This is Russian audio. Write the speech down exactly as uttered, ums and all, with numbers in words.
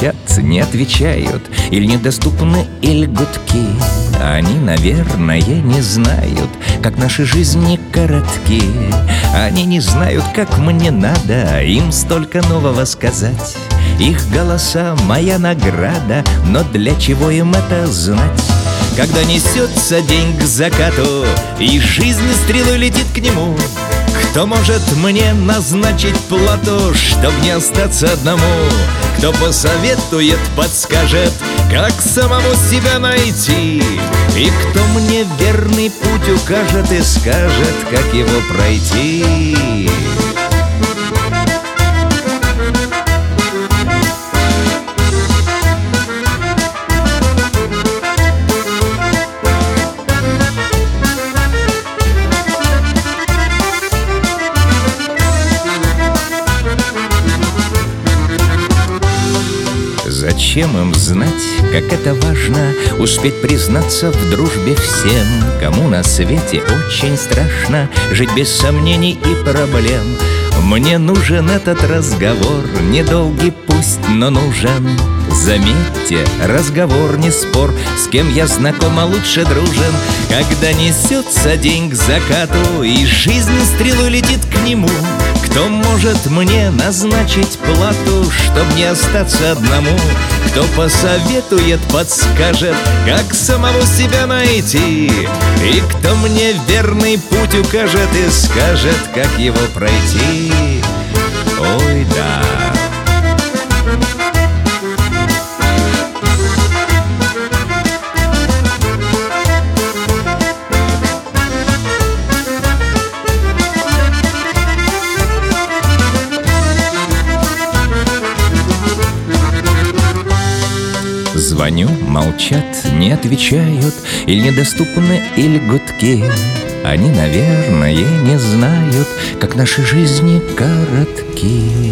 молчат, не отвечают, или недоступны, или гудки. Они, наверное, не знают, как наши жизни коротки. Они не знают, как мне надо им столько нового сказать. Их голоса — моя награда, но для чего им это знать? Когда несется день к закату и жизнь стрелой летит к нему, кто может мне назначить плату, чтоб не остаться одному? Кто посоветует, подскажет, как самому себя найти? И кто мне верный путь укажет и скажет, как его пройти? Зачем им знать, как это важно, успеть признаться в дружбе всем, кому на свете очень страшно жить без сомнений и проблем? Мне нужен этот разговор, недолгий пусть, но нужен. Заметьте, разговор не спор, с кем я знаком, а лучше дружен. Когда несется день к закату и жизнь стрелой летит к нему, кто может мне назначить плату, чтоб не остаться одному? Кто посоветует, подскажет, как самого себя найти? И кто мне верный путь укажет и скажет, как его пройти? Ой, да. Звоню, молчат, не отвечают, или недоступны, или гудки. Они, наверное, не знают, как наши жизни коротки.